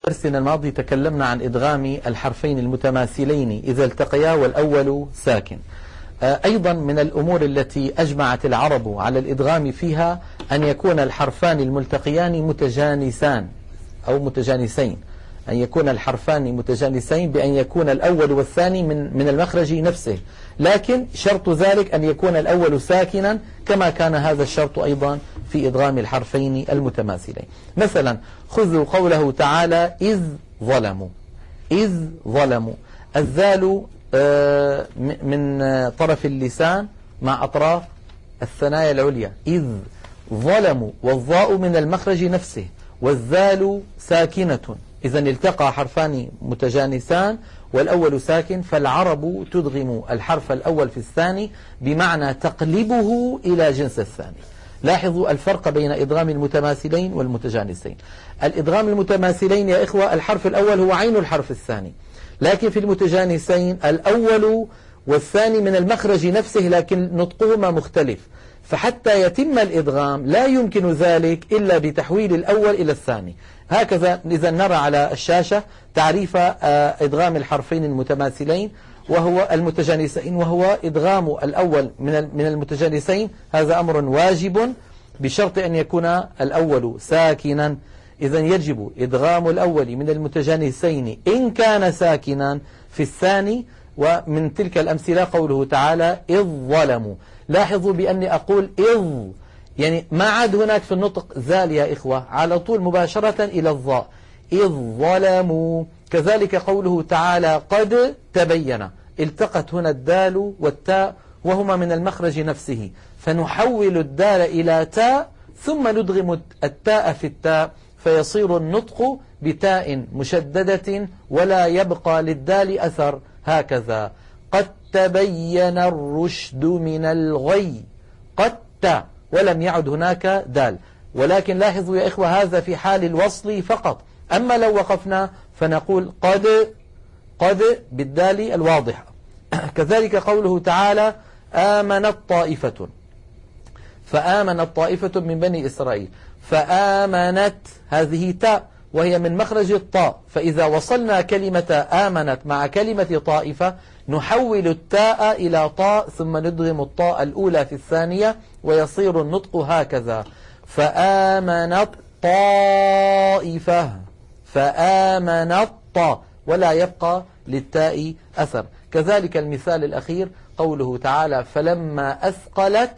درسنا الماضي تكلمنا عن إدغام الحرفين المتماثلين إذا التقيا والأول ساكن. أيضا من الأمور التي أجمعت العرب على الإدغام فيها أن يكون الحرفان الملتقيان متجانسان أو متجانسين، أن يكون الحرفان متجانسين بأن يكون الأول والثاني من المخرج نفسه، لكن شرط ذلك أن يكون الأول ساكنا كما كان هذا الشرط أيضا في إدغام الحرفين المتماثلين. مثلا خذوا قوله تعالى إذ ظلموا الذال من طرف اللسان مع أطراف الثنايا العليا، إذ ظلموا، والظاء من المخرج نفسه والذال ساكنة، إذا التقى حرفان متجانسان والأول ساكن، فالعرب تدغم الحرف الأول في الثاني بمعنى تقلبه إلى جنس الثاني. لاحظوا الفرق بين إدغام المتماثلين والمتجانسين. الإدغام المتماثلين يا إخوة الحرف الأول هو عين الحرف الثاني، لكن في المتجانسين الأول والثاني من المخرج نفسه لكن نطقهما مختلف، فحتى يتم الإدغام لا يمكن ذلك إلا بتحويل الأول إلى الثاني. هكذا إذا نرى على الشاشة تعريف إدغام الحرفين المتماثلين وهو المتجانسين، وهو إدغام الأول من المتجانسين، هذا أمر واجب بشرط أن يكون الأول ساكنا. إذا يجب إدغام الأول من المتجانسين إن كان ساكنا في الثاني، ومن تلك الأمثلة قوله تعالى إذ ظلموا. لاحظوا بأني أقول إذ، يعني ما عاد هناك في النطق ذال يا إخوة، على طول مباشرة إلى الظاء، إذ ظلموا. كذلك قوله تعالى قد تبين، التقت هنا الدال والتاء وهما من المخرج نفسه، فنحول الدال إلى تاء ثم ندغم التاء في التاء فيصير النطق بتاء مشددة ولا يبقى للدال أثر. هكذا قد تبين الرشد من الغي، قد تاء ولم يعد هناك دال، ولكن لاحظوا يا إخوة هذا في حال الوصل فقط، أما لو وقفنا فنقول قد بالدال الواضحة. كذلك قوله تعالى آمنت طائفة، فآمنت طائفة من بني إسرائيل، فآمنت هذه تاء وهي من مخرج الطاء، فإذا وصلنا كلمة آمنت مع كلمة طائفة نحول التاء إلى طاء ثم ندغم الطاء الأولى في الثانية ويصير النطق هكذا فآمنت طائفة، فآمنت طاء ولا يبقى للتاء أثر. كذلك المثال الأخير قوله تعالى فلما أثقلت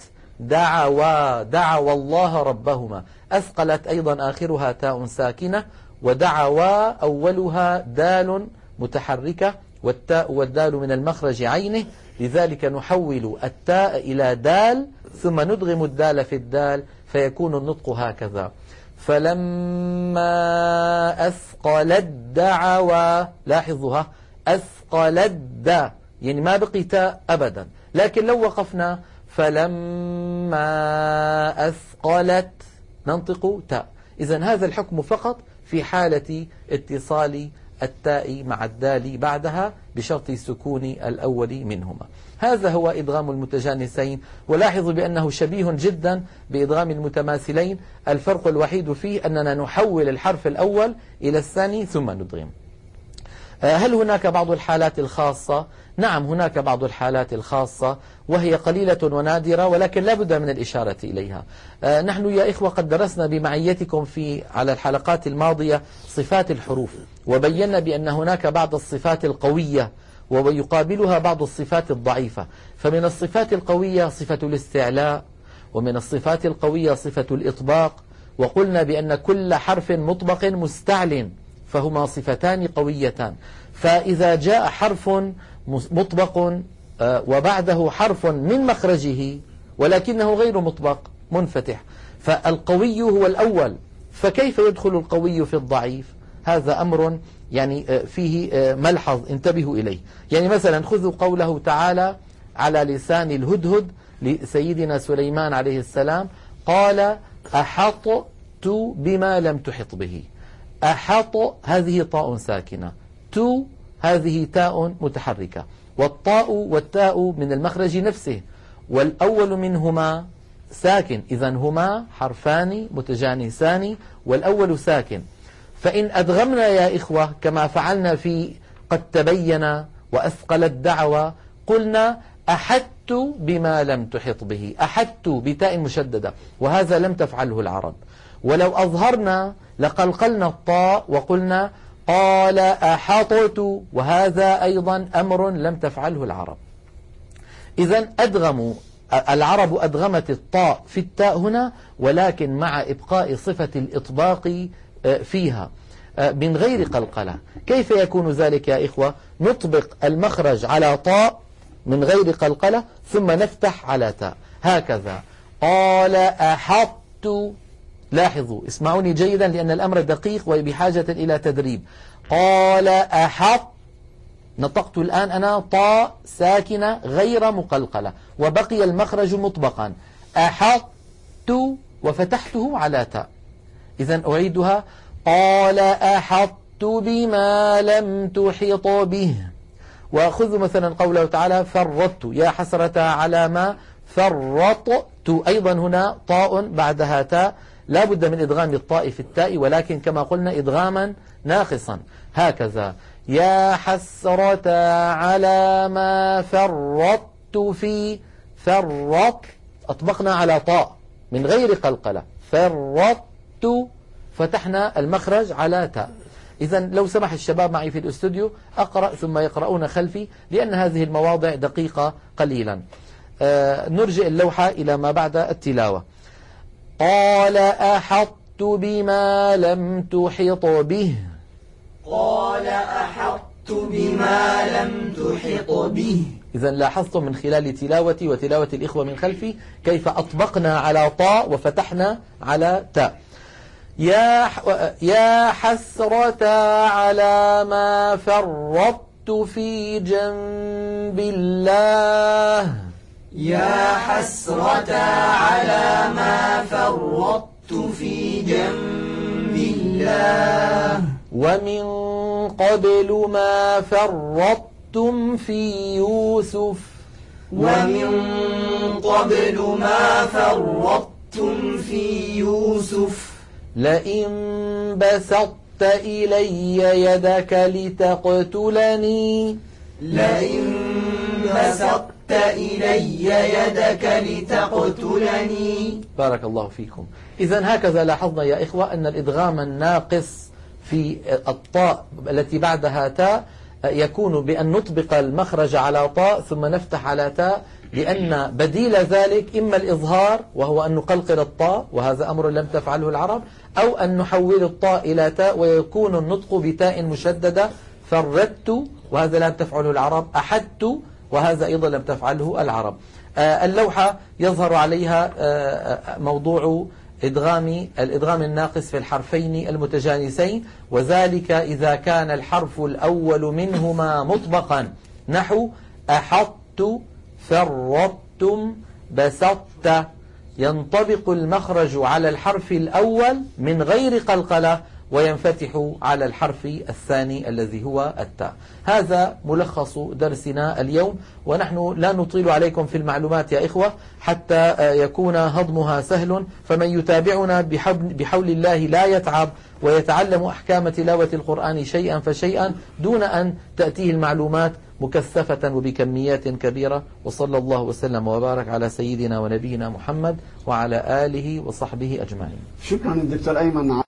دعوا الله ربهما، أثقلت أيضا آخرها تاء ساكنة، ودعوا أولها دال متحركة، والتاء والدال من المخرج عينه، لذلك نحول التاء إلى دال ثم ندغم الدال في الدال فيكون النطق هكذا فلما أثقلت دعوا. لاحظوها أثقلت دا، يعني ما بقي تاء أبدا، لكن لو وقفنا فلما أثقلت ننطق تاء. إذن هذا الحكم فقط في حالة اتصال التاء مع الدال بعدها بشرط سكون الأول منهما. هذا هو إدغام المتجانسين، ولاحظوا بأنه شبيه جدا بإدغام المتماثلين، الفرق الوحيد فيه أننا نحول الحرف الأول إلى الثاني ثم ندغم. هل هناك بعض الحالات الخاصة؟ نعم هناك بعض الحالات الخاصة وهي قليلة ونادرة، ولكن لا بد من الإشارة إليها. نحن يا إخوة قد درسنا بمعيتكم على الحلقات الماضية صفات الحروف، وبينا بأن هناك بعض الصفات القوية ويقابلها بعض الصفات الضعيفة. فمن الصفات القوية صفة الاستعلاء، ومن الصفات القوية صفة الإطباق، وقلنا بأن كل حرف مطبق مستعل، فهما صفتان قويتان. فإذا جاء حرف مطبق وبعده حرف من مخرجه ولكنه غير مطبق منفتح، فالقوي هو الأول، فكيف يدخل القوي في الضعيف؟ هذا أمر يعني فيه ملحظ انتبهوا إليه. يعني مثلا خذوا قوله تعالى على لسان الهدهد لسيدنا سليمان عليه السلام قال أحطت بما لم تحط به. أحط هذه طاء ساكنة، تو هذه تاء متحركة، والطاء والتاء من المخرج نفسه، والأول منهما ساكن، إذن هما حرفان متجانسان والأول ساكن. فإن أدغمنا يا إخوة كما فعلنا في قد تبين وأثقل الدعوة، قلنا أحدت بما لم تحط به، أحدت بتاء مشددة، وهذا لم تفعله العرب. ولو أظهرنا لقلقلنا الطاء وقلنا قال أحطت، وهذا أيضا أمر لم تفعله العرب. إذن العرب أدغمت الطاء في التاء هنا، ولكن مع إبقاء صفة الإطباق فيها من غير قلقلة. كيف يكون ذلك يا إخوة؟ نطبق المخرج على طاء من غير قلقلة ثم نفتح على تاء هكذا. قال أحطت، لاحظوا اسمعوني جيدا لأن الأمر دقيق وبحاجة إلى تدريب. قال أحط، نطقت الآن أنا طاء ساكنة غير مقلقلة وبقي المخرج مطبقا. أحطت وفتحته على تاء. إذن أعيدها. قال أحطت بما لم تحط به. وخذوا مثلا قوله تعالى فرطت، يا حسرة على ما فرطت، أيضا هنا طاء بعدها تاء، لا بد من إدغام الطاء في التاء، ولكن كما قلنا إدغاما ناقصا هكذا. يا حسرة على ما فرطت في، فرط أطبقنا على طاء من غير قلقلة، فرطت فتحنا المخرج على تاء. إذن لو سمح الشباب معي في الاستوديو أقرأ ثم يقرؤون خلفي، لأن هذه المواضع دقيقة قليلا. نرجع اللوحة إلى ما بعد التلاوة. قال أحطت بما لم تحط به. قال أحطت بما لم تحط به. إذن لاحظتم من خلال تلاوتي وتلاوة الإخوة من خلفي كيف أطبقنا على طاء وفتحنا على تاء. يا حسرة على ما فرطت في جنب الله. يا حسرة على ما فرطت في جنب الله. ومن قبل ما فرطتم في يوسف. ومن قبل ما فرطتم في يوسف. لئن بسطت إلي يدك لتقتلني. لئن بسطت إلي يدك لتقتلني. بارك الله فيكم. إذن هكذا لاحظنا يا إخوة أن الإدغام الناقص في الطاء التي بعدها تاء يكون بأن نطبق المخرج على طاء ثم نفتح على تاء، لأن بديل ذلك إما الإظهار وهو أن نقلقل الطاء، وهذا أمر لم تفعله العرب، أو أن نحول الطاء إلى تاء ويكون النطق بتاء مشددة. فردت وهذا لم تفعله العرب. أحدت وهذا أيضا لم تفعله العرب. اللوحة يظهر عليها موضوع الإدغام الناقص في الحرفين المتجانسين، وذلك إذا كان الحرف الأول منهما مطبقا، نحو أحطت، فرطتم، بسطت، ينطبق المخرج على الحرف الأول من غير قلقلة وينفتح على الحرف الثاني الذي هو التاء. هذا ملخص درسنا اليوم، ونحن لا نطيل عليكم في المعلومات يا إخوة حتى يكون هضمها سهل. فمن يتابعنا بحول الله لا يتعب ويتعلم أحكام تلاوة القرآن شيئا فشيئا دون أن تأتيه المعلومات مكثفة وبكميات كبيرة. وصلى الله وسلم وبارك على سيدنا ونبينا محمد وعلى آله وصحبه أجمعين. شكرا دكتور أيمن.